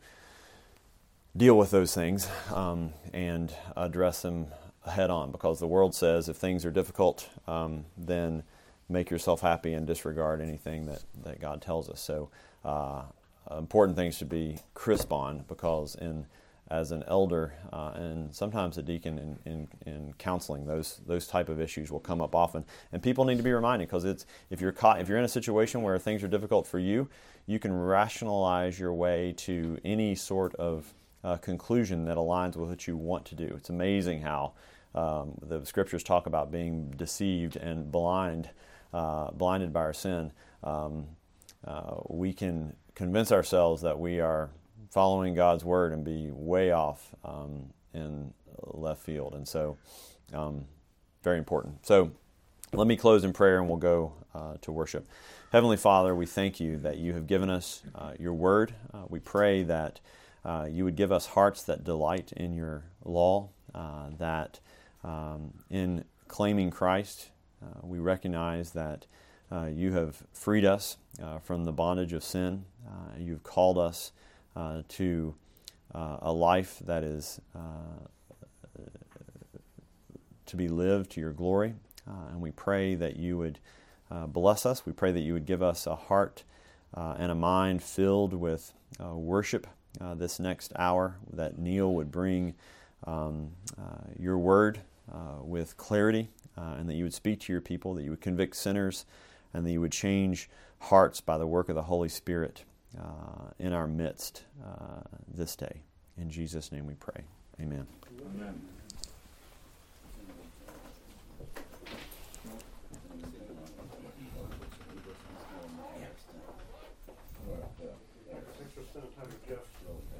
deal with those things um, and address them head on. Because the world says if things are difficult, um, then make yourself happy and disregard anything that, that God tells us. So uh, important things to be crisp on, because in as an elder uh, and sometimes a deacon in, in, in counseling, those those type of issues will come up often, and people need to be reminded, because it's if you're caught if you're in a situation where things are difficult for you, you can rationalize your way to any sort of uh, conclusion that aligns with what you want to do. It's amazing how um, the scriptures talk about being deceived and blind, uh, blinded by our sin. Um, uh, we can convince ourselves that we are following God's word and be way off um, in left field. And so, um, very important. So, let me close in prayer and we'll go uh, to worship. Heavenly Father, we thank you that you have given us uh, your word. Uh, we pray that uh, you would give us hearts that delight in your law, uh, that um, in claiming Christ, uh, we recognize that uh, you have freed us uh, from the bondage of sin. Uh, you've called us Uh, to uh, a life that is uh, to be lived to your glory. Uh, and we pray that you would uh, bless us. We pray that you would give us a heart uh, and a mind filled with uh, worship uh, this next hour, that Neil would bring um, uh, your word uh, with clarity, uh, and that you would speak to your people, that you would convict sinners, and that you would change hearts by the work of the Holy Spirit Uh, in our midst uh, this day. In Jesus' name we pray. Amen. Amen. Thanks for spending time with Jeff.